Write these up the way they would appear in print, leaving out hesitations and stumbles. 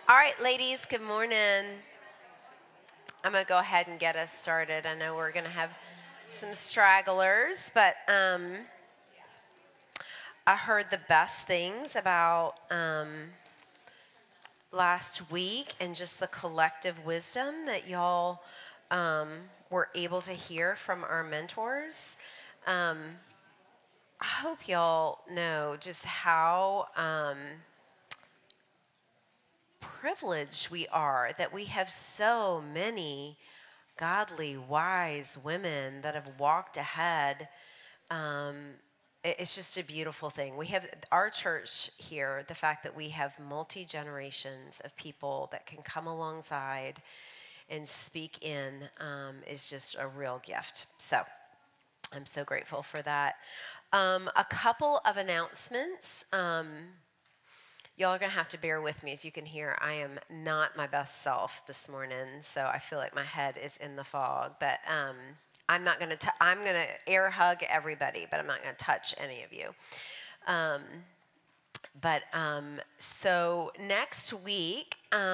All right, ladies, good morning. I'm going to go ahead and get us started. I know we're going to have some stragglers, but I heard the best things about last week and just the collective wisdom that y'all were able to hear from our mentors. I hope y'all know just how privileged we are that we have so many godly, wise women that have walked ahead. It's just a beautiful thing. We have our church here, the fact that we have multi generations of people that can come alongside and speak in is just a real gift. So I'm so grateful for that. A couple of announcements. Y'all are going to have to bear with me. As you can hear, I am not my best self this morning, so I feel like my head is in the fog. But I'm not going to. I'm going to air hug everybody, but I'm not going to touch any of you. So next week,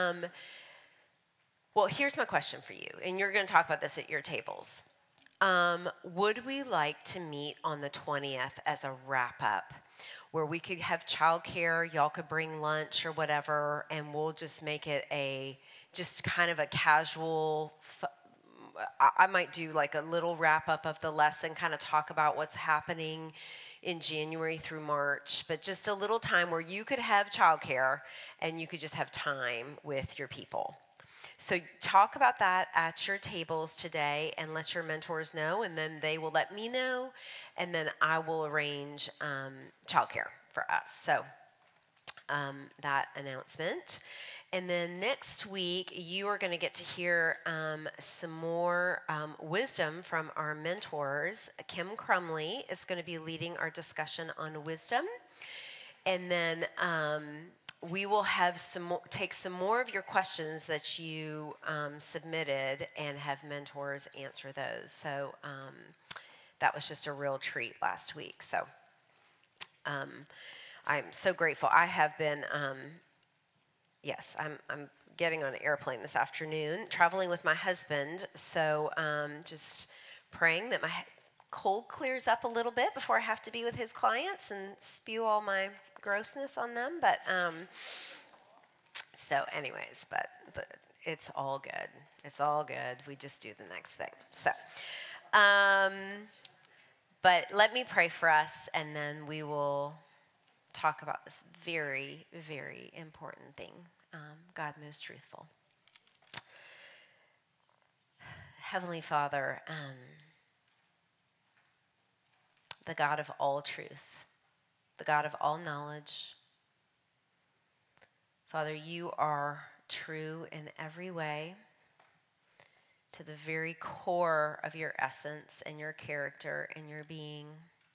well, here's my question for you, and you're going to talk about this at your tables. Would we like to meet on the 20th as a wrap-up, where we could have childcare, y'all could bring lunch or whatever, and we'll just make it just kind of a casual, I might do like a little wrap-up of the lesson, kind of talk about what's happening in January through March, but just a little time where you could have childcare and you could just have time with your people. So talk about that at your tables today and let your mentors know, and then they will let me know, and then I will arrange childcare for us. So that announcement. And then next week, you are going to get to hear some more wisdom from our mentors. Kim Crumley is going to be leading our discussion on wisdom. And then we will have take some more of your questions that you submitted and have mentors answer those. So that was just a real treat last week. So I'm so grateful. I have been, yes, I'm getting on an airplane this afternoon, traveling with my husband. So just praying that my cold clears up a little bit before I have to be with his clients and spew all my grossness on them. But so anyways, but it's all good. It's all good. We just do the next thing. So, but let me pray for us, and then we will talk about this very, very important thing. God most truthful. Heavenly Father, the God of all truth, the God of all knowledge. Father, you are true in every way, to the very core of your essence and your character and your being.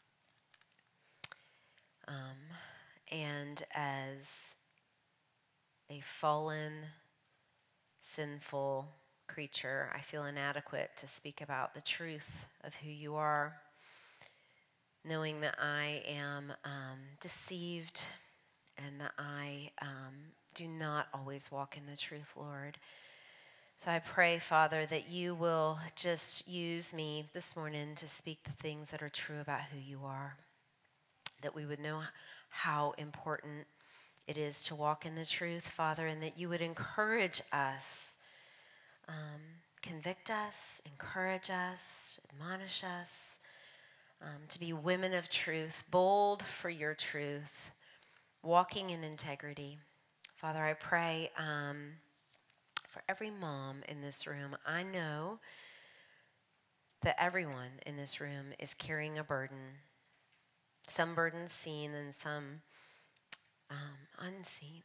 And as a fallen, sinful creature, I feel inadequate to speak about the truth of who you are, knowing that I am deceived and that I do not always walk in the truth, Lord. So I pray, Father, that you will just use me this morning to speak the things that are true about who you are, that we would know how important it is to walk in the truth, Father, and that you would encourage us, convict us, encourage us, admonish us, to be women of truth, bold for your truth, walking in integrity. Father, I pray for every mom in this room. I know that everyone in this room is carrying a burden, some burdens seen and some unseen.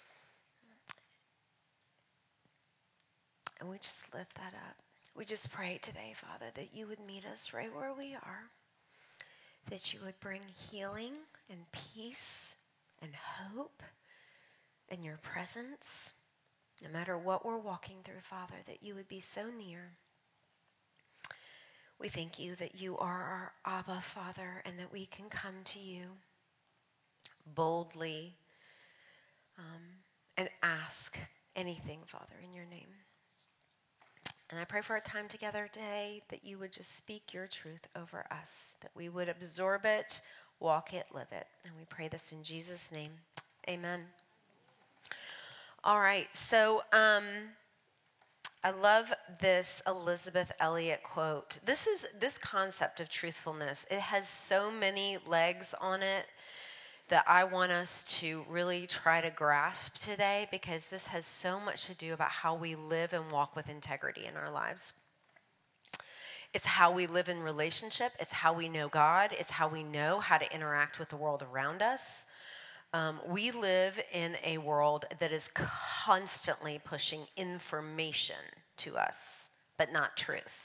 And we just lift that up. We just pray today, Father, that you would meet us right where we are, that you would bring healing and peace and hope in your presence, no matter what we're walking through, Father, that you would be so near. We thank you that you are our Abba, Father, and that we can come to you boldly and ask anything, Father, in your name. And I pray for our time together today that you would just speak your truth over us, that we would absorb it, walk it, live it. And we pray this in Jesus' name. Amen. All right, so I love this Elisabeth Elliot quote. This concept of truthfulness. It has so many legs on it that I want us to really try to grasp today, because this has so much to do about how we live and walk with integrity in our lives. It's how we live in relationship. It's how we know God. It's how we know how to interact with the world around us. We live in a world that is constantly pushing information to us, but not truth.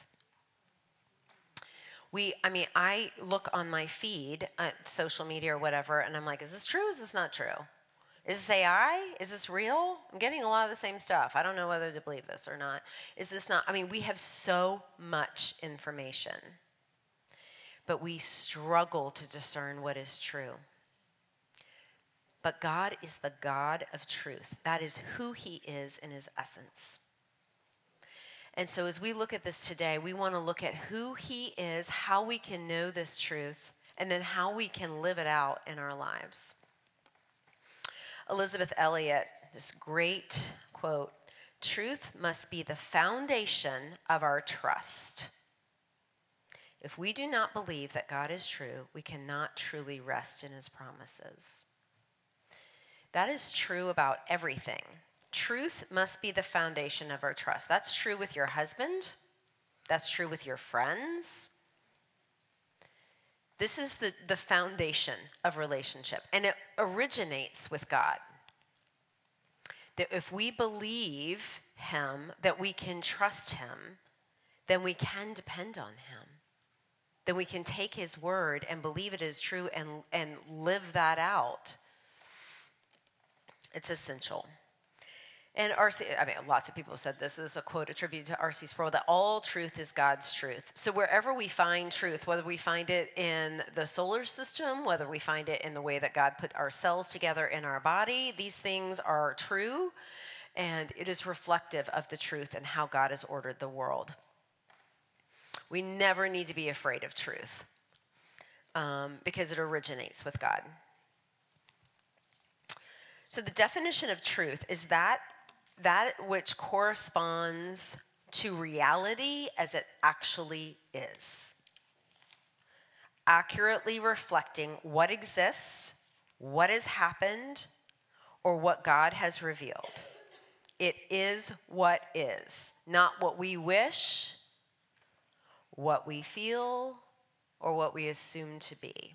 I look on my feed, social media or whatever, and I'm like, is this true? Is this not true? Is this AI? Is this real? I'm getting a lot of the same stuff. I don't know whether to believe this or not. Is this not? We have so much information, but we struggle to discern what is true. But God is the God of truth. That is who he is in his essence. And so as we look at this today, we want to look at who he is, how we can know this truth, and then how we can live it out in our lives. Elisabeth Elliot, this great quote, "Truth must be the foundation of our trust. If we do not believe that God is true, we cannot truly rest in his promises." That is true about everything. Truth must be the foundation of our trust. That's true with your husband. That's true with your friends. This is the foundation of relationship, and it originates with God. That if we believe him, that we can trust him, then we can depend on him. Then we can take his word and believe it is true and live that out. It's essential. And lots of people have said this. This is a quote attributed to R.C. Sproul, that all truth is God's truth. So wherever we find truth, whether we find it in the solar system, whether we find it in the way that God put our cells together in our body, these things are true, and it is reflective of the truth and how God has ordered the world. We never need to be afraid of truth, because it originates with God. So the definition of truth is that which corresponds to reality as it actually is, accurately reflecting what exists, what has happened, or what God has revealed. It is what is, not what we wish, what we feel, or what we assume to be.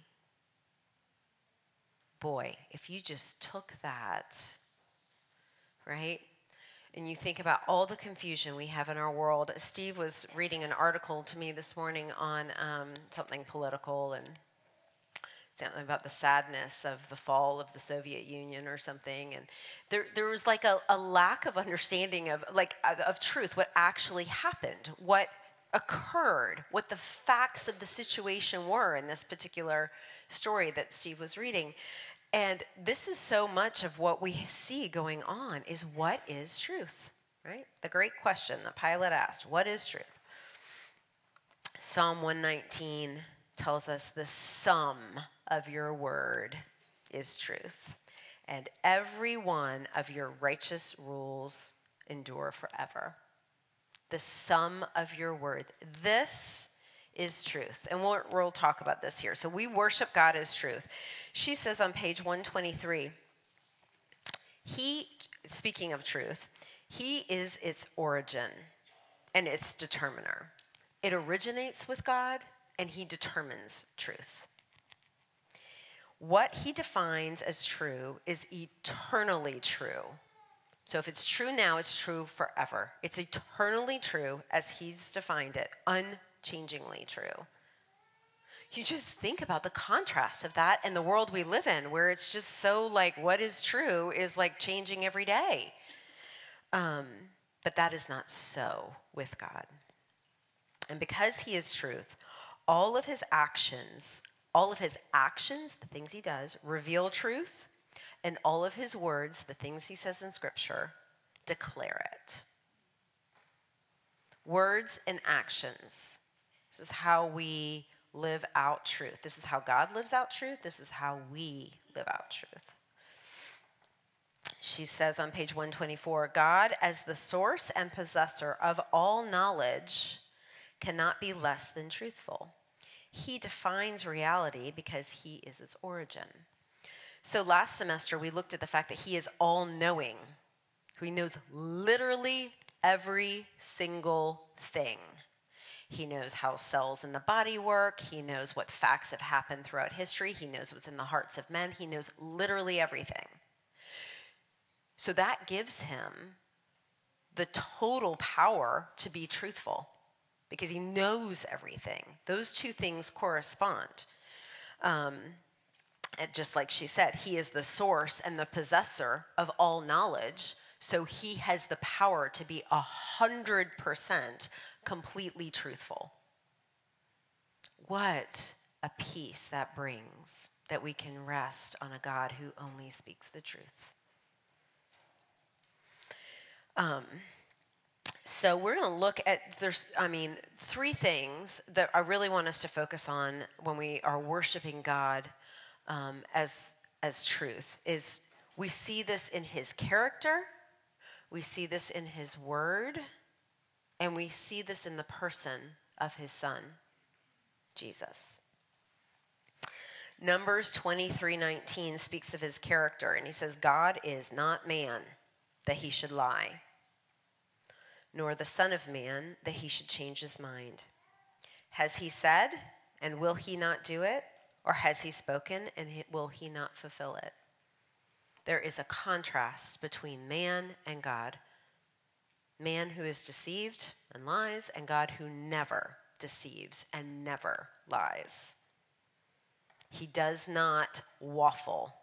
Boy, if you just took that, right? And you think about all the confusion we have in our world. Steve was reading an article to me this morning on something political and something about the sadness of the fall of the Soviet Union or something. And there was like a lack of understanding of truth, what actually happened, what occurred, what the facts of the situation were in this particular story that Steve was reading. And this is so much of what we see going on is, what is truth, right? The great question that Pilate asked, what is truth? Psalm 119 tells us the sum of your word is truth, and every one of your righteous rules endure forever. The sum of your word. This is truth. And we'll talk about this here. So we worship God as truth. She says on page 123, speaking of truth, he is its origin and its determiner. It originates with God, and he determines truth. What he defines as true is eternally true. So if it's true now, it's true forever. It's eternally true as he's defined it, unchangingly true. You just think about the contrast of that and the world we live in, where it's just so like what is true is like changing every day. But that is not so with God. And because he is truth, all of his actions, the things he does, reveal truth, and all of his words, the things he says in Scripture, declare it. Words and actions. This is how we live out truth. This is how God lives out truth. This is how we live out truth. She says on page 124, God, as the source and possessor of all knowledge, cannot be less than truthful. He defines reality because he is its origin. So last semester, we looked at the fact that he is all-knowing. He knows literally every single thing. He knows how cells in the body work. He knows what facts have happened throughout history. He knows what's in the hearts of men. He knows literally everything. So that gives him the total power to be truthful because he knows everything. Those two things correspond. And just like she said, he is the source and the possessor of all knowledge. So he has the power to be 100% completely truthful. What a peace that brings, that we can rest on a God who only speaks the truth. So we're going to look at, three things that I really want us to focus on when we are worshiping God as truth. Is we see this in his character, we see this in his word, and we see this in the person of his son, Jesus. Numbers 23:19 speaks of his character, and he says, God is not man that he should lie, nor the son of man that he should change his mind. Has he said, and will he not do it? Or has he spoken, and will he not fulfill it? There is a contrast between man and God. Man who is deceived and lies, and God who never deceives and never lies. He does not waffle.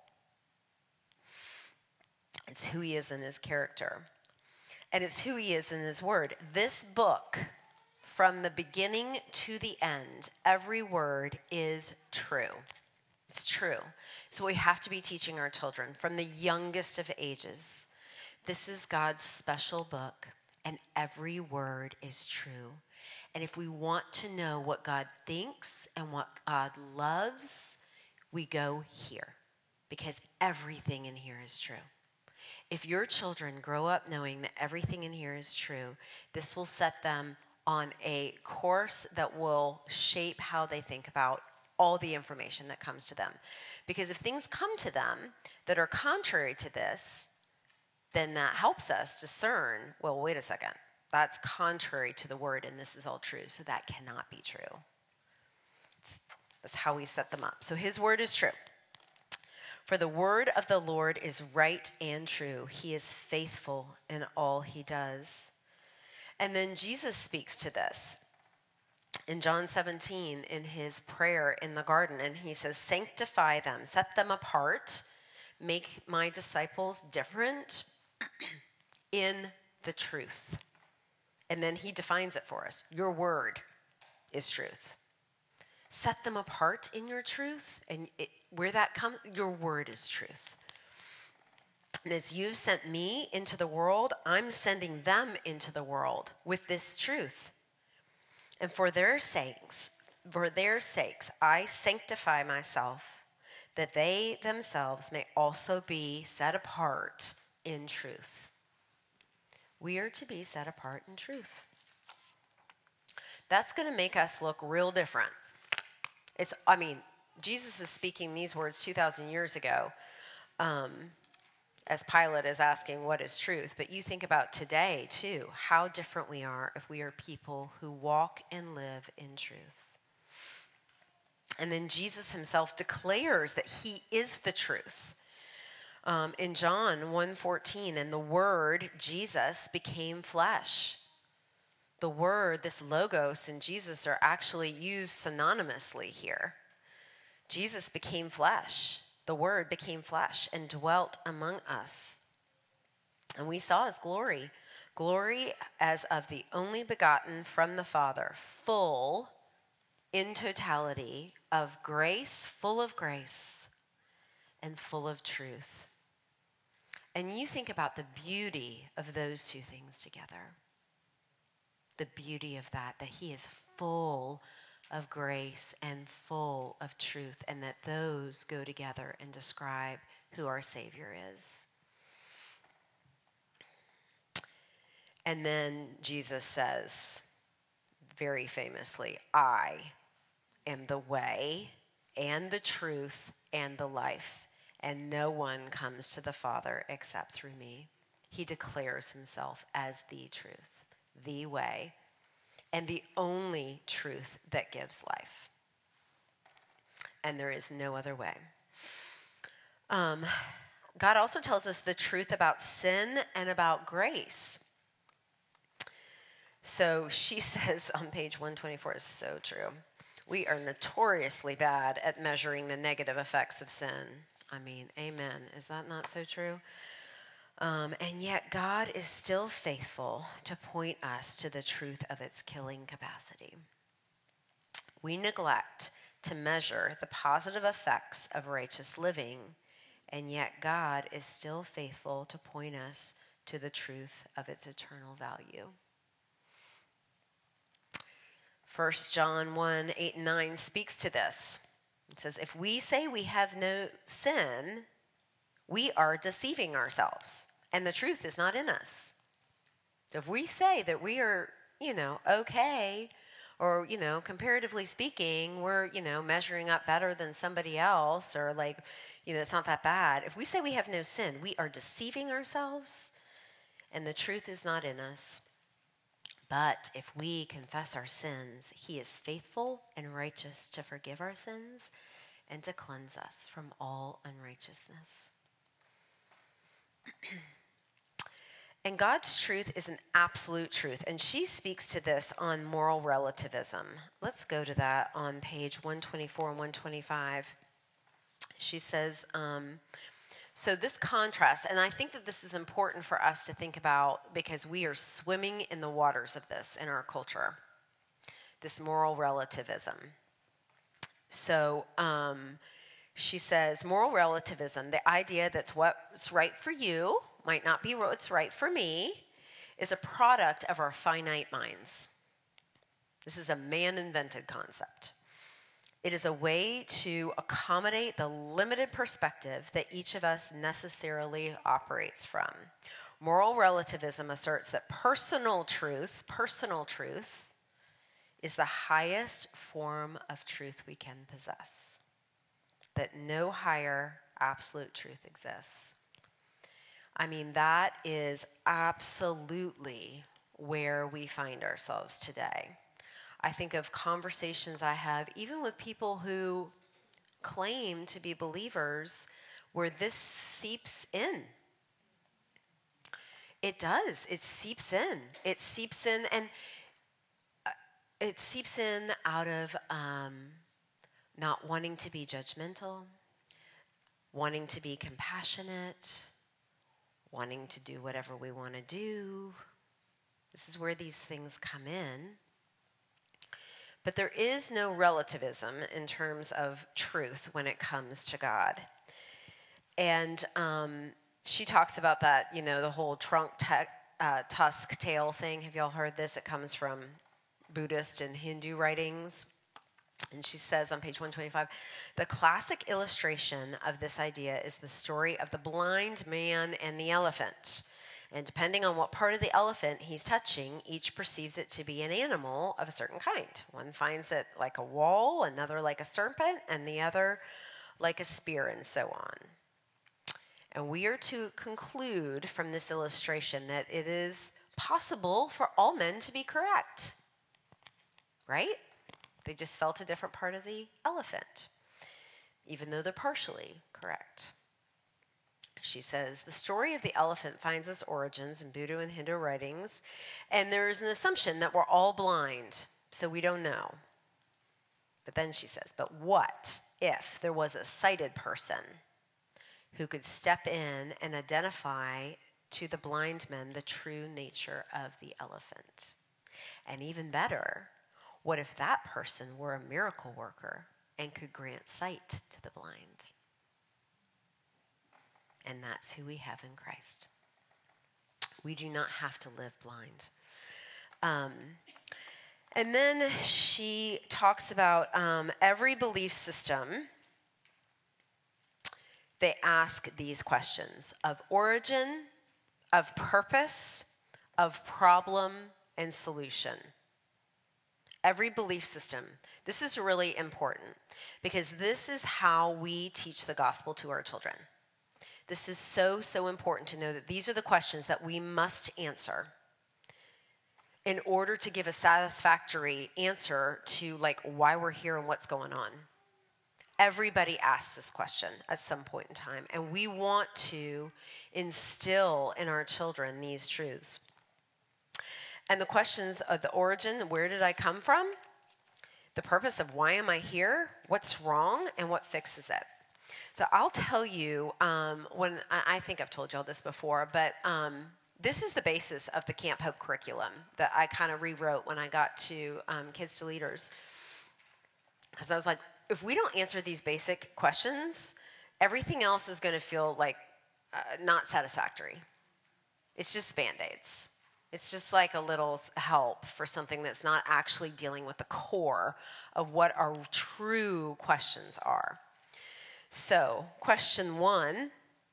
It's who he is in his character. And it's who he is in his word. This book, from the beginning to the end, every word is true. It's true. So we have to be teaching our children from the youngest of ages. This is God's special book, and every word is true. And if we want to know what God thinks and what God loves, we go here, because everything in here is true. If your children grow up knowing that everything in here is true, this will set them on a course that will shape how they think about all the information that comes to them. Because if things come to them that are contrary to this, then that helps us discern, well, wait a second, that's contrary to the word and this is all true, so that cannot be true. That's how we set them up. So his word is true. For the word of the Lord is right and true. He is faithful in all he does. And then Jesus speaks to this in John 17 in his prayer in the garden. And he says, sanctify them, set them apart, make my disciples different in the truth. And then he defines it for us. Your word is truth. Set them apart in your truth. And where that comes, your word is truth. And as you've sent me into the world, I'm sending them into the world with this truth. And for their sakes, I sanctify myself, that they themselves may also be set apart in truth. We are to be set apart in truth. That's going to make us look real different. Jesus is speaking these words 2,000 years ago, as Pilate is asking, what is truth? But you think about today, too, how different we are if we are people who walk and live in truth. And then Jesus himself declares that he is the truth. In John 1:14, and the word, Jesus, became flesh. The word, this logos, and Jesus are actually used synonymously here. Jesus became flesh. The word became flesh and dwelt among us. And we saw his glory. Glory as of the only begotten from the Father, full in totality of grace, full of grace, and full of truth. And you think about the beauty of those two things together. The beauty of that he is full of grace and full of truth, and that those go together and describe who our Savior is. And then Jesus says, very famously, I am the way and the truth and the life, and no one comes to the Father except through me. He declares himself as the truth, the way, and the only truth that gives life. And there is no other way. God also tells us the truth about sin and about grace. So she says on page 124, is so true. We are notoriously bad at measuring the negative effects of sin. I mean, amen. Is that not so true? And yet God is still faithful to point us to the truth of its killing capacity. We neglect to measure the positive effects of righteous living, and yet God is still faithful to point us to the truth of its eternal value. 1 John 1, 8 and 9 speaks to this. It says, if we say we have no sin, we are deceiving ourselves, and the truth is not in us. So if we say that we are, okay, or, comparatively speaking, we're, measuring up better than somebody else, or it's not that bad. If we say we have no sin, we are deceiving ourselves, and the truth is not in us. But if we confess our sins, he is faithful and righteous to forgive our sins and to cleanse us from all unrighteousness. And God's truth is an absolute truth. And she speaks to this on moral relativism. Let's go to that on page 124 and 125. She says, so this contrast, and I think that this is important for us to think about because we are swimming in the waters of this in our culture, this moral relativism. So she says, moral relativism, the idea that's what's right for you might not be what's right for me, is a product of our finite minds. This is a man-invented concept. It is a way to accommodate the limited perspective that each of us necessarily operates from. Moral relativism asserts that personal truth is the highest form of truth we can possess, that no higher absolute truth exists. I mean, that is absolutely where we find ourselves today. I think of conversations I have, even with people who claim to be believers, where this seeps in. It does. It seeps in. It seeps in, and it seeps in out of not wanting to be judgmental, wanting to be compassionate, wanting to do whatever we want to do. This is where these things come in. But there is no relativism in terms of truth when it comes to God. And she talks about that, the whole tusk tail thing. Have y'all heard this? It comes from Buddhist and Hindu writings. And she says on page 125, the classic illustration of this idea is the story of the blind man and the elephant. And depending on what part of the elephant he's touching, each perceives it to be an animal of a certain kind. One finds it like a wall, another like a serpent, and the other like a spear, and so on. And we are to conclude from this illustration that it is possible for all men to be correct, right? They just felt a different part of the elephant, even though they're partially correct. She says, the story of the elephant finds its origins in Buddha and Hindu writings, and there is an assumption that we're all blind, so we don't know. But then she says, but what if there was a sighted person who could step in and identify to the blind men the true nature of the elephant? And even better, what if that person were a miracle worker and could grant sight to the blind? and that's who we have in Christ. We do not have to live blind. And then she talks about every belief system. They ask these questions of origin, of purpose, of problem, and solution. Every belief system. This is really important because this is how we teach the gospel to our children. This is so, so important to know that these are the questions that we must answer in order to give a satisfactory answer to like why we're here and what's going on. Everybody asks this question at some point in time, and we want to instill in our children these truths. And the questions of the origin, where did I come from? The purpose of why am I here? What's wrong and what fixes it? So I'll tell you, when I think I've told y'all this before, but this is the basis of the Camp Hope curriculum that I kind of rewrote when I got to Kids to Leaders. Because I was like, if we don't answer these basic questions, everything else is going to feel like not satisfactory. It's just Band-Aids. It's just like a little help for something that's not actually dealing with the core of what our true questions are. So, question 1,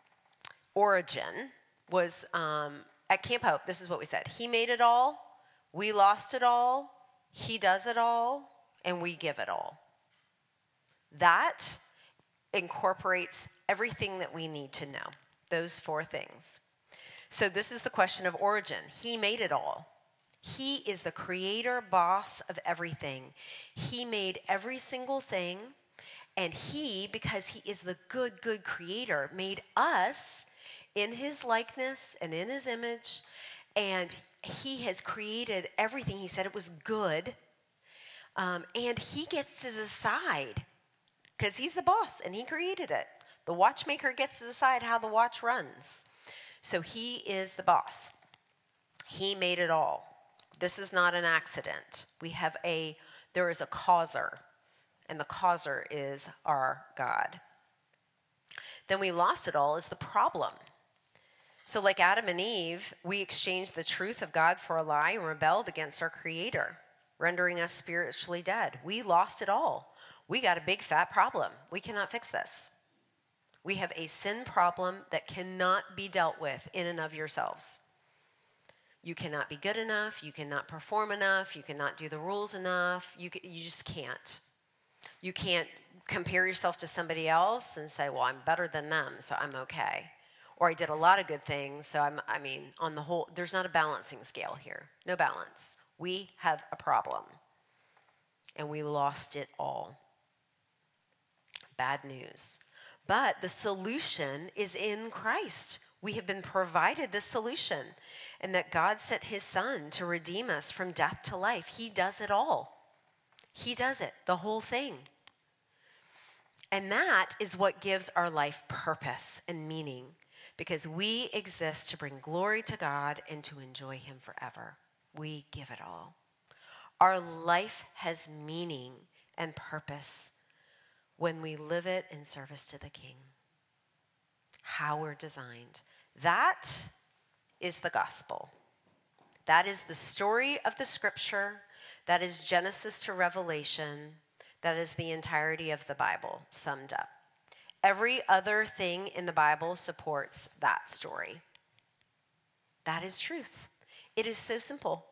origin, was at Camp Hope, this is what we said. He made it all, we lost it all, he does it all, and we give it all. That incorporates everything that we need to know, those 4 things. So this is the question of origin. He made it all. He is the creator, boss of everything. He made every single thing, and he, because he is the good, good creator, made us in his likeness and in his image, and he has created everything. He said it was good, and he gets to decide, because he's the boss and he created it. The watchmaker gets to decide how the watch runs. So he is the boss. He made it all. This is not an accident. There is a causer, and the causer is our God. Then we lost it all is the problem. So like Adam and Eve, we exchanged the truth of God for a lie and rebelled against our Creator, rendering us spiritually dead. We lost it all. We got a big fat problem. We cannot fix this. We have a sin problem that cannot be dealt with in and of yourselves. You cannot be good enough. You cannot perform enough. You cannot do the rules enough. You just can't. You can't compare yourself to somebody else and say, well, I'm better than them, so I'm okay. Or I did a lot of good things, so on the whole, there's not a balancing scale here. No balance. We have a problem. And we lost it all. Bad news. But the solution is in Christ. We have been provided the solution, and that God sent his Son to redeem us from death to life. He does it all. He does it, the whole thing. And that is what gives our life purpose and meaning, because we exist to bring glory to God and to enjoy him forever. We give it all. Our life has meaning and purpose when we live it in service to the King. How we're designed. That is the gospel. That is the story of the scripture. That is Genesis to Revelation. That is the entirety of the Bible summed up. Every other thing in the Bible supports that story. That is truth. It is so simple.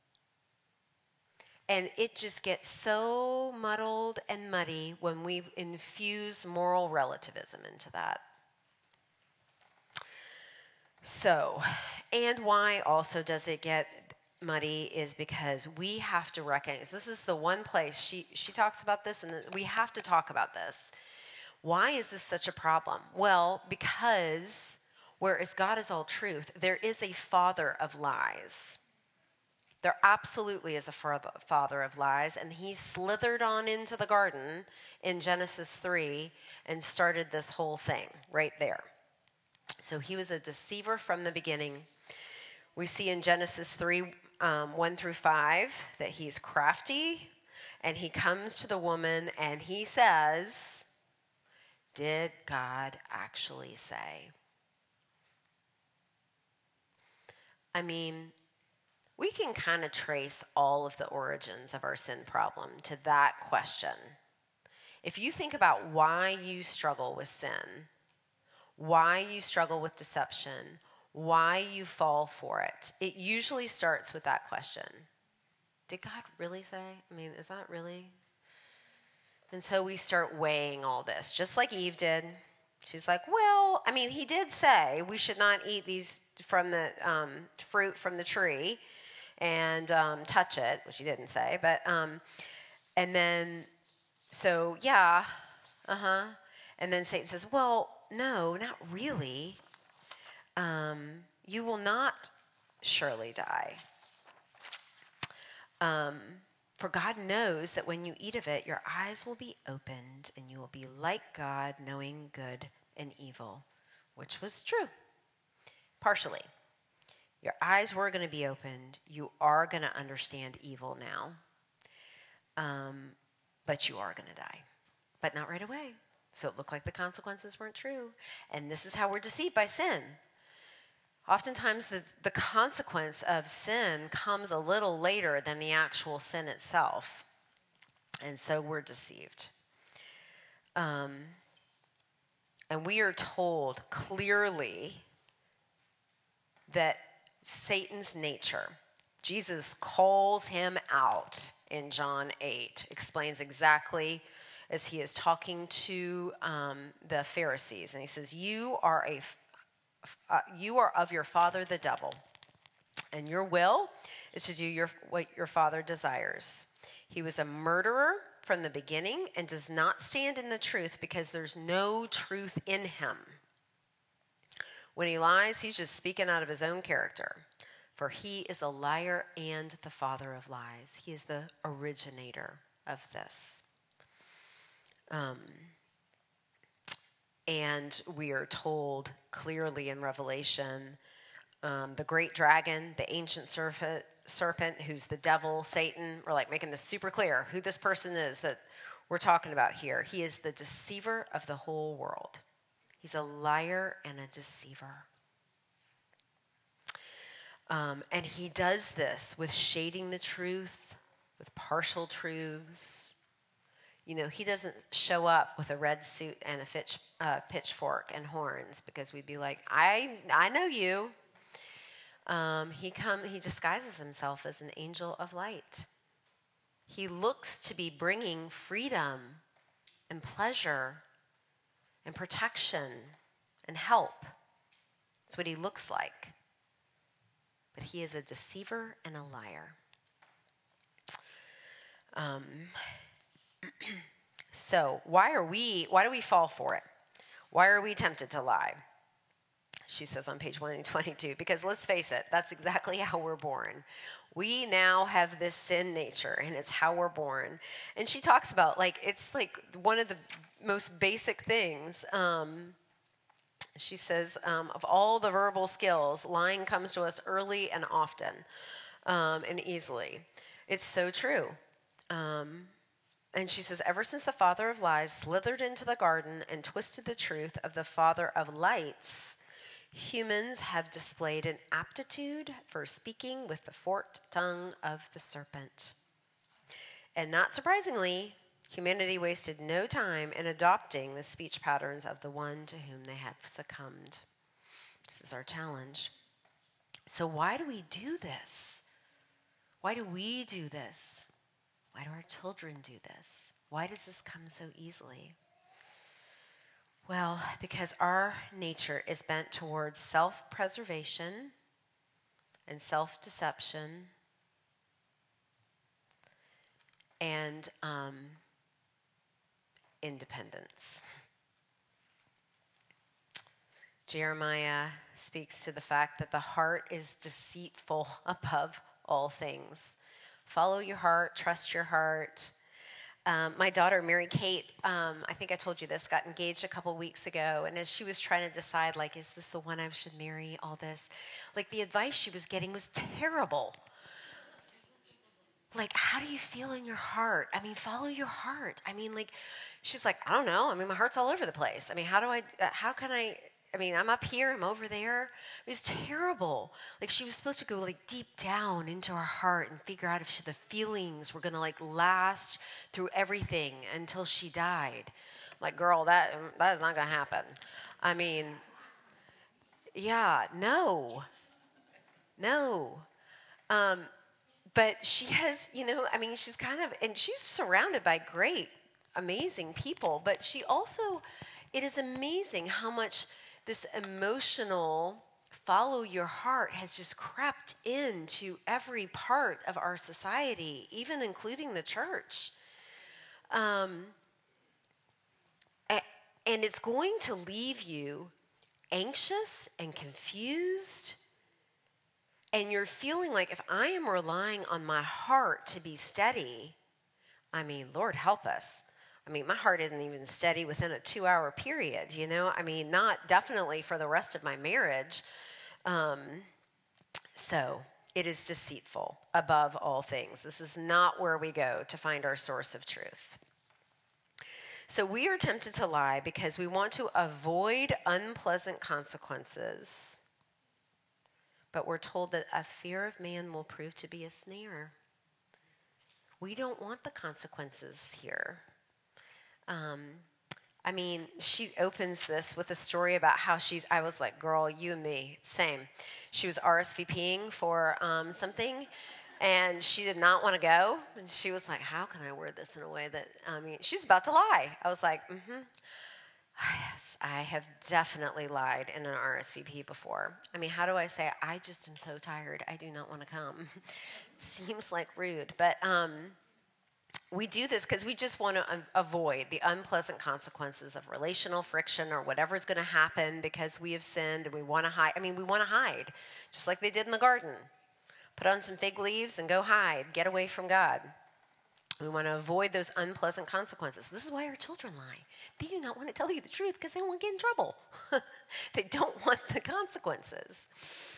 And it just gets so muddled and muddy when we infuse moral relativism into that. So, and why also does it get muddy is because we have to recognize, this is the one place, she talks about this, and we have to talk about this. Why is this such a problem? Well, because whereas God is all truth, there is a father of lies. There absolutely is a father of lies, and he slithered on into the garden in Genesis 3 and started this whole thing right there. So he was a deceiver from the beginning. We see in Genesis 3, 1 through 5, that he's crafty, and he comes to the woman and he says, did God actually say? I mean, we can kind of trace all of the origins of our sin problem to that question. If you think about why you struggle with sin, why you struggle with deception, why you fall for it, it usually starts with that question. Did God really say? I mean, is that really? And so we start weighing all this, just like Eve did. She's like, well, I mean, he did say we should not eat these from the fruit from the tree and touch it, which he didn't say. But, and then, so yeah, and then Satan says, well, no, not really. You will not surely die. For God knows that when you eat of it, your eyes will be opened and you will be like God, knowing good and evil, which was true, partially. Your eyes were going to be opened. You are going to understand evil now, but you are going to die, but not right away. So it looked like the consequences weren't true. And this is how we're deceived by sin. Oftentimes, the consequence of sin comes a little later than the actual sin itself. And so we're deceived. And we are told clearly that Satan's nature, Jesus calls him out in John 8, explains exactly as he is talking to the Pharisees. And he says, you are of your father the devil, and your will is to do what your father desires. He was a murderer from the beginning and does not stand in the truth because there's no truth in him. When he lies, he's just speaking out of his own character. For he is a liar and the father of lies. He is the originator of this. And we are told clearly in Revelation, the great dragon, the ancient serpent, who's the devil, Satan, we're like making this super clear who this person is that we're talking about here. He is the deceiver of the whole world. He's a liar and a deceiver. And he does this with shading the truth, with partial truths. You know, he doesn't show up with a red suit and a pitchfork and horns because we'd be like, I know you. He disguises himself as an angel of light. He looks to be bringing freedom and pleasure and protection and help. That's what he looks like. But he is a deceiver and a liar. So why do we fall for it? Why are we tempted to lie? She says on page 122, because let's face it, that's exactly how we're born. We now have this sin nature, and it's how we're born. And she talks about, it's like one of the most basic things. She says, of all the verbal skills, lying comes to us early and often and easily. It's so true. And she says, ever since the father of lies slithered into the garden and twisted the truth of the father of lights, humans have displayed an aptitude for speaking with the forked tongue of the serpent. And not surprisingly, humanity wasted no time in adopting the speech patterns of the one to whom they have succumbed. This is our challenge. So why do we do this? Why do we do this? Why do our children do this? Why does this come so easily? Well, because our nature is bent towards self-preservation and self-deception and independence. Jeremiah speaks to the fact that the heart is deceitful above all things. Follow your heart, trust your heart. My daughter, Mary Kate, I think I told you this, got engaged a couple weeks ago. And as she was trying to decide, is this the one I should marry, all this, the advice she was getting was terrible. How do you feel in your heart? I mean, follow your heart. I mean, she's like, I don't know. I mean, my heart's all over the place. I mean, how can I I mean, I'm up here, I'm over there. It was terrible. Like she was supposed to go like deep down into her heart and figure out if the feelings were gonna like last through everything until she died. Like, girl, that is not gonna happen. I mean, yeah, no, no. But she has, I mean, she's kind of, and she's surrounded by great, amazing people, but she also, it is amazing how much this emotional follow your heart has just crept into every part of our society, even including the church. Um, and it's going to leave you anxious and confused. And you're feeling like if I am relying on my heart to be steady, I mean, Lord help us. I mean, my heart isn't even steady within a 2-hour period, I mean, not definitely for the rest of my marriage. So it is deceitful above all things. This is not where we go to find our source of truth. So we are tempted to lie because we want to avoid unpleasant consequences. But we're told that a fear of man will prove to be a snare. We don't want the consequences here. I mean, she opens this with a story about how I was like, girl, you and me, same. She was RSVPing for something, and she did not want to go. And she was like, how can I word this in a way that, she was about to lie. I was like, yes, I have definitely lied in an RSVP before. I mean, how do I say, I just am so tired, I do not want to come. Seems like rude, but we do this because we just want to avoid the unpleasant consequences of relational friction or whatever's going to happen because we have sinned and we want to hide. I mean, we want to hide, just like they did in the garden. Put on some fig leaves and go hide. Get away from God. We want to avoid those unpleasant consequences. This is why our children lie. They do not want to tell you the truth because they don't want to get in trouble. They don't want the consequences.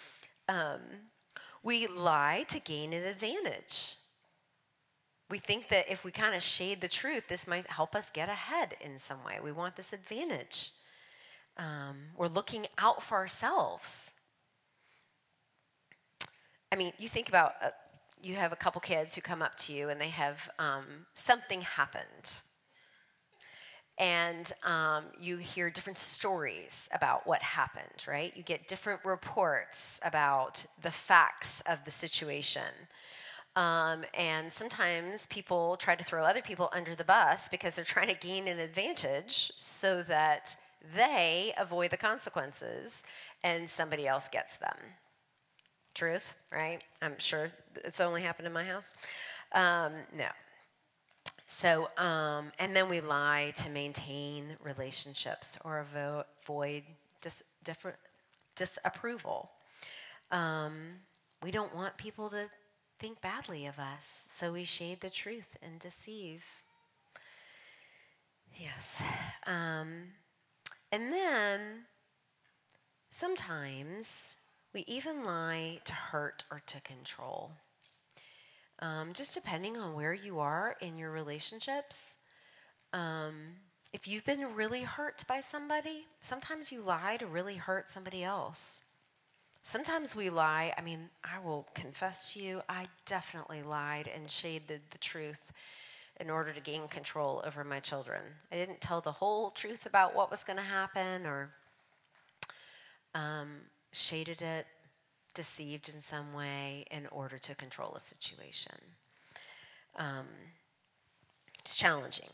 We lie to gain an advantage. We think that if we kind of shade the truth, this might help us get ahead in some way. We want this advantage. We're looking out for ourselves. I mean, you think about you have a couple kids who come up to you and they have something happened. And you hear different stories about what happened, right? You get different reports about the facts of the situation. And sometimes people try to throw other people under the bus because they're trying to gain an advantage so that they avoid the consequences and somebody else gets them. Truth, right? I'm sure it's only happened in my house. No. So, and then we lie to maintain relationships or avoid disapproval. We don't want people to think badly of us, so we shade the truth and deceive. Yes. And then sometimes we even lie to hurt or to control. Just depending on where you are in your relationships. If you've been really hurt by somebody, sometimes you lie to really hurt somebody else. Sometimes we lie. I mean, I will confess to you, I definitely lied and shaded the truth in order to gain control over my children. I didn't tell the whole truth about what was going to happen or shaded it, deceived in some way in order to control a situation. It's challenging.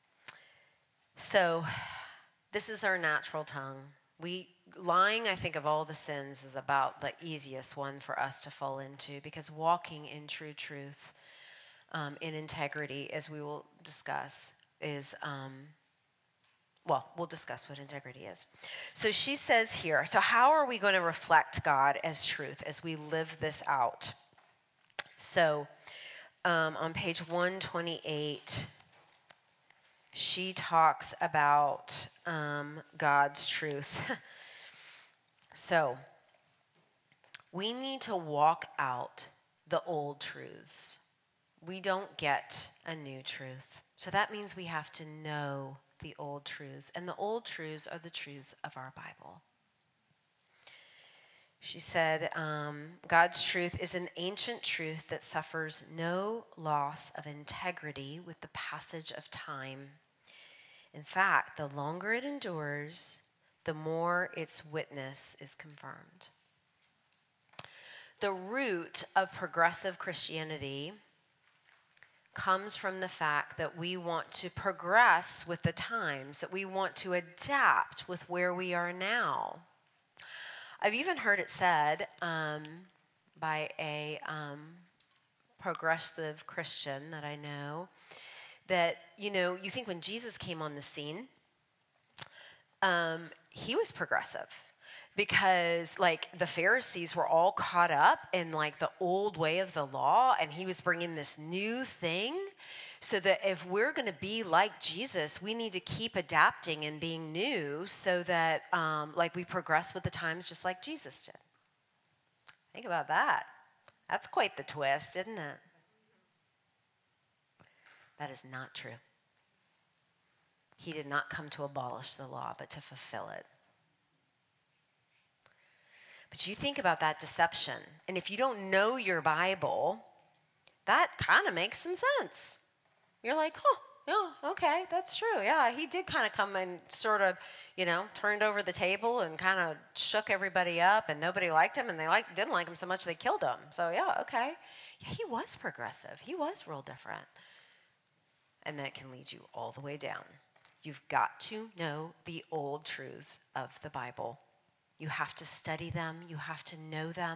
So this is our natural tongue. Lying, I think, of all the sins is about the easiest one for us to fall into because walking in true truth, in integrity, as we will discuss, is, we'll discuss what integrity is. So she says here, so how are we going to reflect God as truth as we live this out? So on page 128, she talks about God's truth. So we need to walk out the old truths. We don't get a new truth. So that means we have to know the old truths. And the old truths are the truths of our Bible. She said, God's truth is an ancient truth that suffers no loss of integrity with the passage of time. In fact, the longer it endures, the more its witness is confirmed. The root of progressive Christianity comes from the fact that we want to progress with the times, that we want to adapt with where we are now. I've even heard it said by a progressive Christian that I know that, you think when Jesus came on the scene, he was progressive. Because the Pharisees were all caught up in the old way of the law, and he was bringing this new thing, so that if we're going to be like Jesus, we need to keep adapting and being new, so that we progress with the times just like Jesus did. Think about that. That's quite the twist, isn't it? That is not true. He did not come to abolish the law, but to fulfill it. But you think about that deception, and if you don't know your Bible, that kind of makes some sense. You're like, yeah, okay, that's true. Yeah, he did kind of come and sort of, turned over the table and kind of shook everybody up, and nobody liked him, and they didn't like him so much they killed him. So yeah, okay. Yeah, he was progressive. He was real different. And that can lead you all the way down. You've got to know the old truths of the Bible. You have to study them. You have to know them.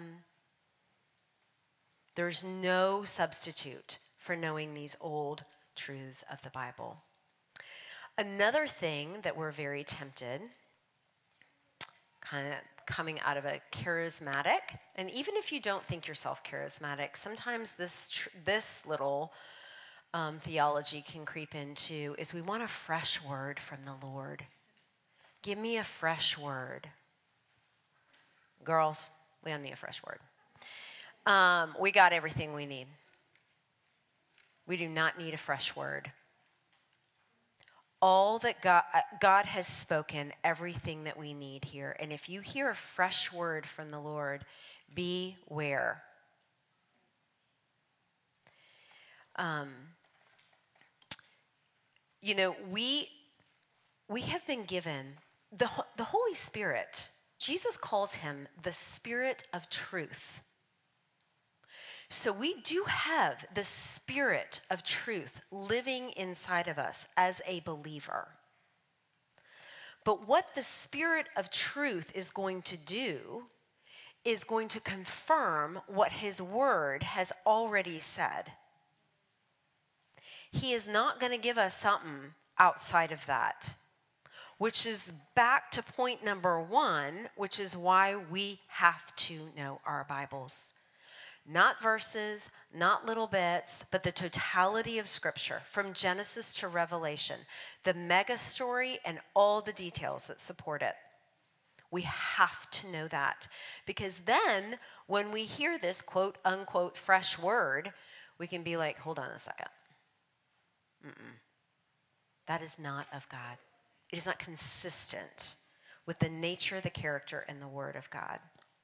There's no substitute for knowing these old truths of the Bible. Another thing that we're very tempted, kind of coming out of a charismatic, and even if you don't think yourself charismatic, sometimes this little theology can creep into, is we want a fresh word from the Lord. Give me a fresh word. Girls, we don't need a fresh word. We got everything we need. We do not need a fresh word. All that God has spoken, everything that we need here. And if you hear a fresh word from the Lord, beware. We have been given the Holy Spirit. Jesus calls him the Spirit of truth. So we do have the Spirit of truth living inside of us as a believer. But what the Spirit of truth is going to do is going to confirm what his word has already said. He is not going to give us something outside of that, which is back to point number 1, which is why we have to know our Bibles. Not verses, not little bits, but the totality of Scripture, from Genesis to Revelation, the mega story and all the details that support it. We have to know that, because then when we hear this quote unquote fresh word, we can be like, hold on a second. That is not of God. It is not consistent with the nature, the character, and the word of God.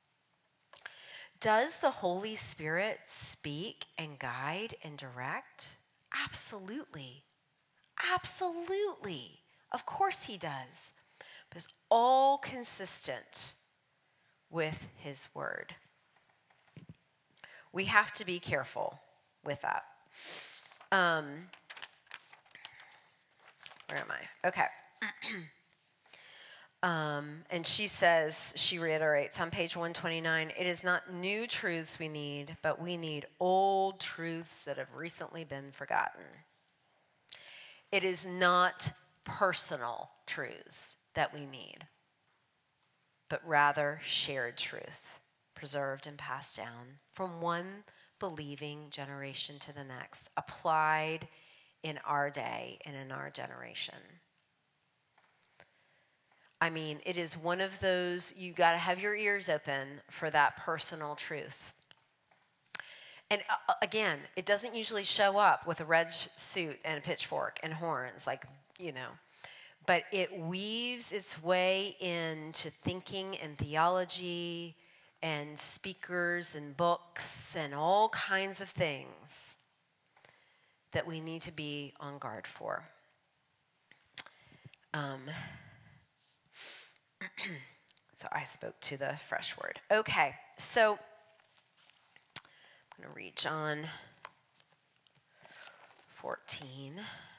Does the Holy Spirit speak and guide and direct? Absolutely. Absolutely. Of course he does. But it's all consistent with his word. We have to be careful with that. Where am I? Okay. And she reiterates on page 129, it is not new truths we need, but we need old truths that have recently been forgotten. It is not personal truths that we need, but rather shared truth, preserved and passed down from one believing generation to the next, applied in our day and in our generation. I mean, it is one of those, you got to have your ears open for that personal truth. And again, it doesn't usually show up with a red suit and a pitchfork and horns, but it weaves its way into thinking and theology and speakers and books and all kinds of things that we need to be on guard for. So I spoke to the fresh word. Okay, so I'm going to read John 14.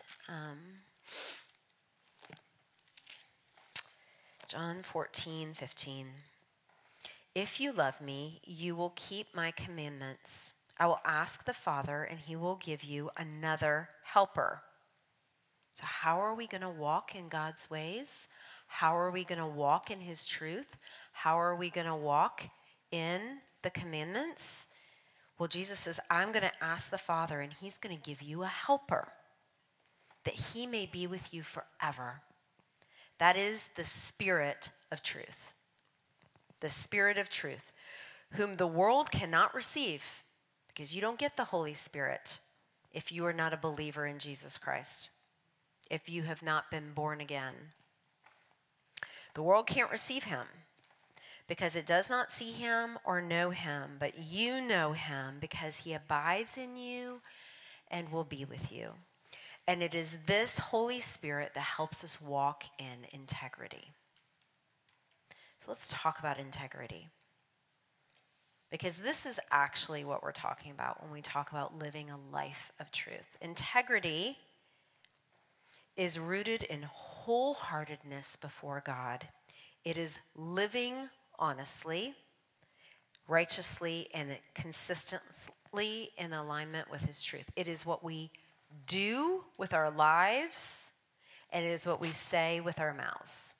John 14:15. If you love me, you will keep my commandments. I will ask the Father, and he will give you another helper. So how are we going to walk in God's ways? How are we going to walk in his truth? How are we going to walk in the commandments? Well, Jesus says, I'm going to ask the Father, and he's going to give you a helper, that he may be with you forever. That is the Spirit of truth. The Spirit of truth, whom the world cannot receive, because you don't get the Holy Spirit if you are not a believer in Jesus Christ, if you have not been born again. The world can't receive him because it does not see him or know him, but you know him because he abides in you and will be with you. And it is this Holy Spirit that helps us walk in integrity. So let's talk about integrity, because this is actually what we're talking about when we talk about living a life of truth. Integrity is rooted in wholeheartedness before God. It is living honestly, righteously, and consistently in alignment with his truth. It is what we do with our lives, and it is what we say with our mouths.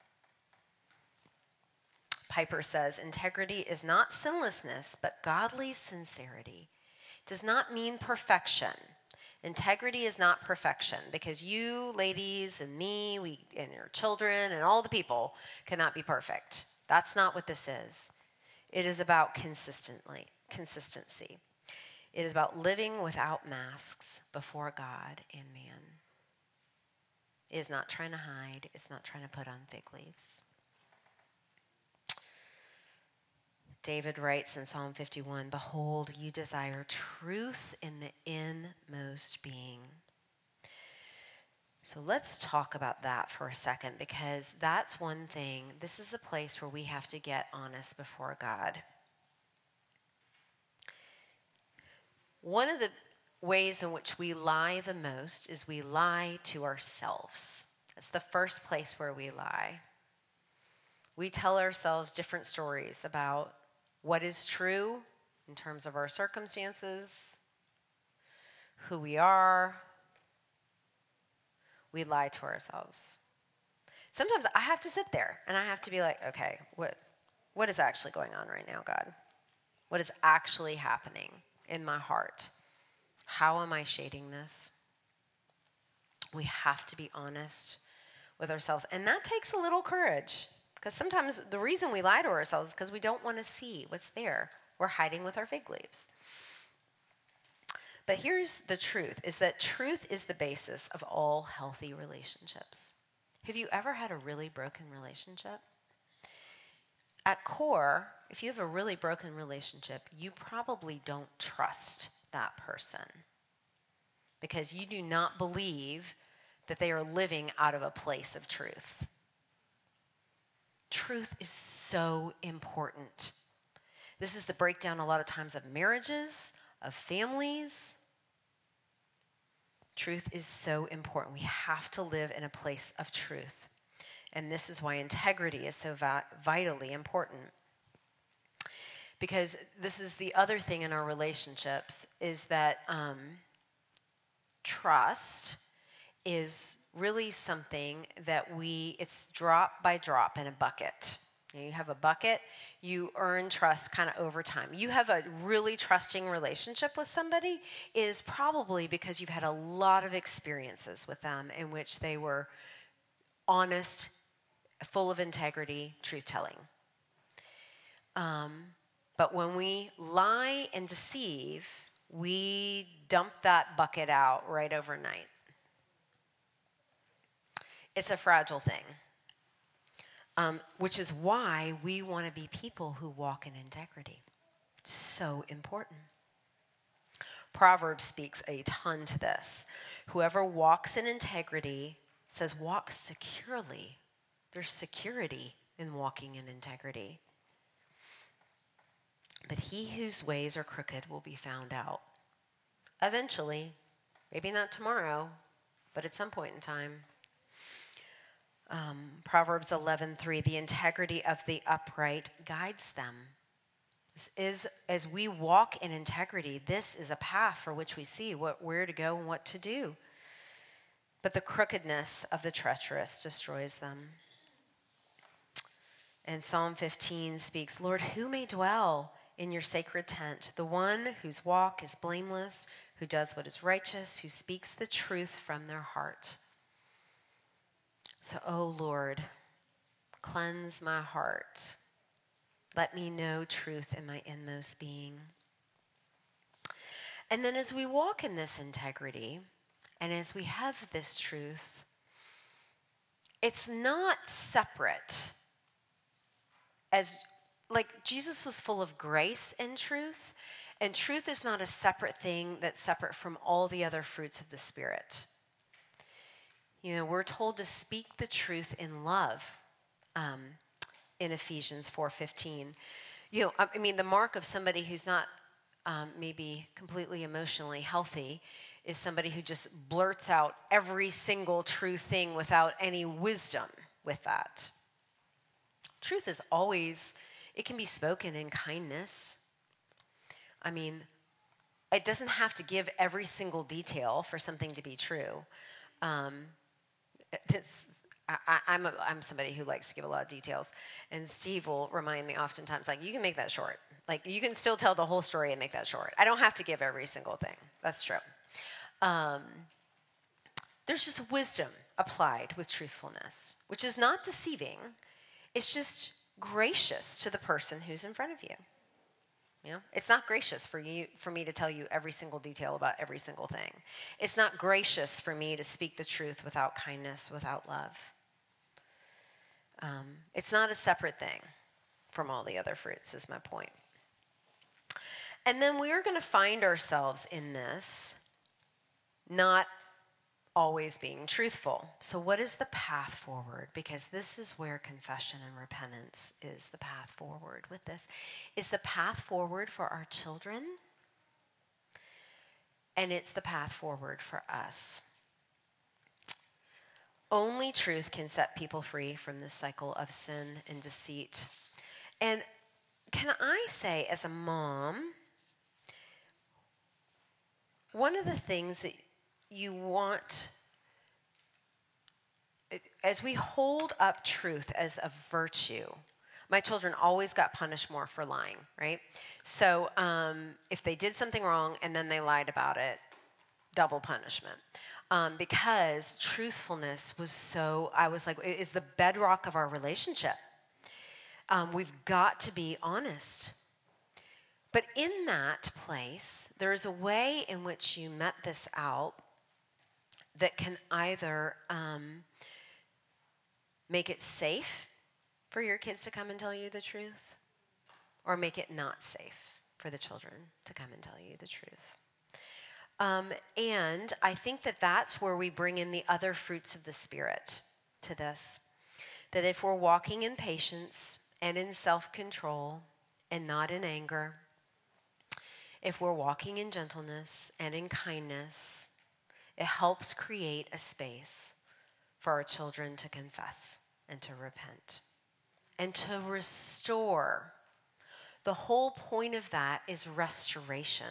Piper says, integrity is not sinlessness, but godly sincerity. It does not mean perfection. Integrity is not perfection, because you ladies and me, and your children and all the people cannot be perfect. That's not what this is. It is about consistency. It is about living without masks before God and man. It is not trying to hide. It's not trying to put on fig leaves. David writes in Psalm 51, behold, you desire truth in the inmost being. So let's talk about that for a second, because that's one thing. This is a place where we have to get honest before God. One of the ways in which we lie the most is we lie to ourselves. That's the first place where we lie. We tell ourselves different stories about what is true in terms of our circumstances, who we are. We lie to ourselves. Sometimes I have to sit there and I have to be like, okay, what is actually going on right now, God? What is actually happening in my heart? How am I shading this? We have to be honest with ourselves. And that takes a little courage, because sometimes the reason we lie to ourselves is because we don't want to see what's there. We're hiding with our fig leaves. But here's the truth, is that truth is the basis of all healthy relationships. Have you ever had a really broken relationship? At core, if you have a really broken relationship, you probably don't trust that person, because you do not believe that they are living out of a place of truth. Truth is so important. This is the breakdown a lot of times of marriages, of families. Truth is so important. We have to live in a place of truth. And this is why integrity is so vitally important. Because this is the other thing in our relationships, is that trust is really something that it's drop by drop in a bucket. You have a bucket, you earn trust kind of over time. You have a really trusting relationship with somebody is probably because you've had a lot of experiences with them in which they were honest, full of integrity, truth-telling. But when we lie and deceive, we dump that bucket out right overnight. It's a fragile thing. which is why we want to be people who walk in integrity. So important. Proverbs speaks a ton to this. Whoever walks in integrity says walk securely. There's security in walking in integrity. But he whose ways are crooked will be found out. Eventually, maybe not tomorrow, but at some point in time. Proverbs 11:3, the integrity of the upright guides them. This is, as we walk in integrity, this is a path for which we see where to go and what to do. But the crookedness of the treacherous destroys them. And Psalm 15 speaks, Lord, who may dwell in your sacred tent? The one whose walk is blameless, who does what is righteous, who speaks the truth from their heart. So, oh Lord, cleanse my heart. Let me know truth in my inmost being. And then as we walk in this integrity, and as we have this truth, it's not separate. As like Jesus was full of grace and truth is not a separate thing that's separate from all the other fruits of the Spirit. You know, we're told to speak the truth in love in Ephesians 4:15. You know, I mean, the mark of somebody who's not maybe completely emotionally healthy is somebody who just blurts out every single true thing without any wisdom with that. Truth is always, it can be spoken in kindness. I mean, it doesn't have to give every single detail for something to be true. I'm somebody who likes to give a lot of details, and Steve will remind me oftentimes, like, you can make that short. Like, you can still tell the whole story and make that short. I don't have to give every single thing. That's true. There's just wisdom applied with truthfulness, which is not deceiving. It's just gracious to the person who's in front of you. You know, it's not gracious for me to tell you every single detail about every single thing. It's not gracious for me to speak the truth without kindness, without love. It's not a separate thing from all the other fruits, is my point. And then we are going to find ourselves in this not always being truthful. So what is the path forward? Because this is where confession and repentance is the path forward with this. Is the path forward for our children, and it's the path forward for us. Only truth can set people free from this cycle of sin and deceit. And can I say, as a mom, one of the things that you want, as we hold up truth as a virtue, my children always got punished more for lying, right? So if they did something wrong and then they lied about it, double punishment. Because truthfulness was so, I was like, it is the bedrock of our relationship. We've got to be honest. But in that place, there is a way in which you met this out that can either make it safe for your kids to come and tell you the truth, or make it not safe for the children to come and tell you the truth. And I think that that's where we bring in the other fruits of the Spirit to this. That if we're walking in patience and in self-control and not in anger, if we're walking in gentleness and in kindness, it helps create a space for our children to confess and to repent and to restore. The whole point of that is restoration.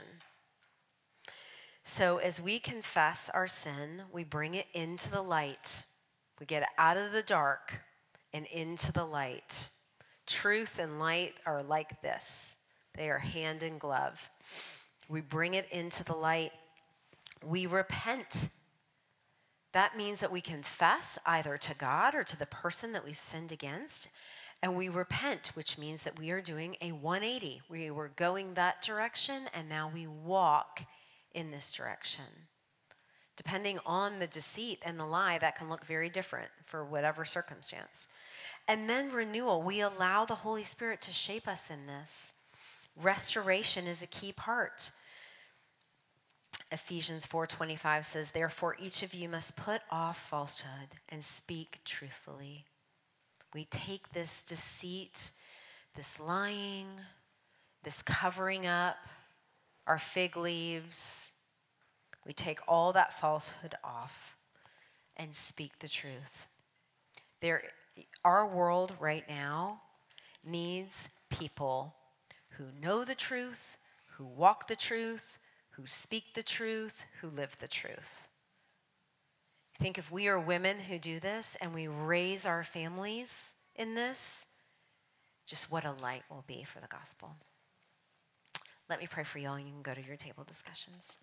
So as we confess our sin, we bring it into the light. We get it out of the dark and into the light. Truth and light are like this. They are hand in glove. We bring it into the light. We repent. That means that we confess either to God or to the person that we've sinned against, and we repent, which means that we are doing a 180. We were going that direction, and now we walk in this direction. Depending on the deceit and the lie, that can look very different for whatever circumstance. And then renewal. We allow the Holy Spirit to shape us in this. Restoration is a key part. Ephesians 4:25 says, "Therefore each of you must put off falsehood and speak truthfully." We take this deceit, this lying, this covering up, our fig leaves. We take all that falsehood off and speak the truth. Our world right now needs people who know the truth, who walk the truth, who speak the truth, who live the truth. I think if we are women who do this and we raise our families in this, just what a light will be for the gospel. Let me pray for y'all. You can go to your table discussions.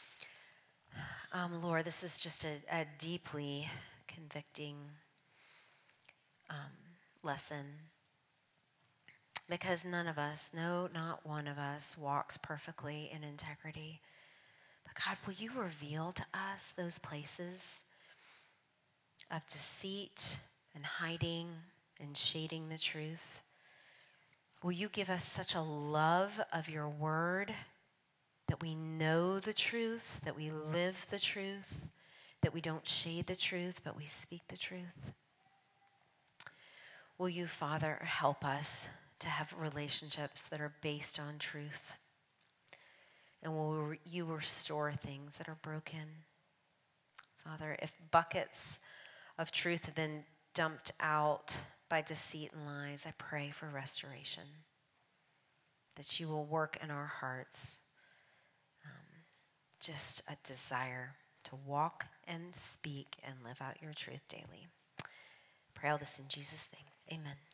Lord, this is just a deeply convicting lesson, because none of us, no, not one of us, walks perfectly in integrity. But God, will you reveal to us those places of deceit and hiding and shading the truth? Will you give us such a love of your word that we know the truth, that we live the truth, that we don't shade the truth, but we speak the truth? Will you, Father, help us to have relationships that are based on truth? And will you restore things that are broken? Father, if buckets of truth have been dumped out by deceit and lies, I pray for restoration, that you will work in our hearts just a desire to walk and speak and live out your truth daily. Pray all this in Jesus' name. Amen.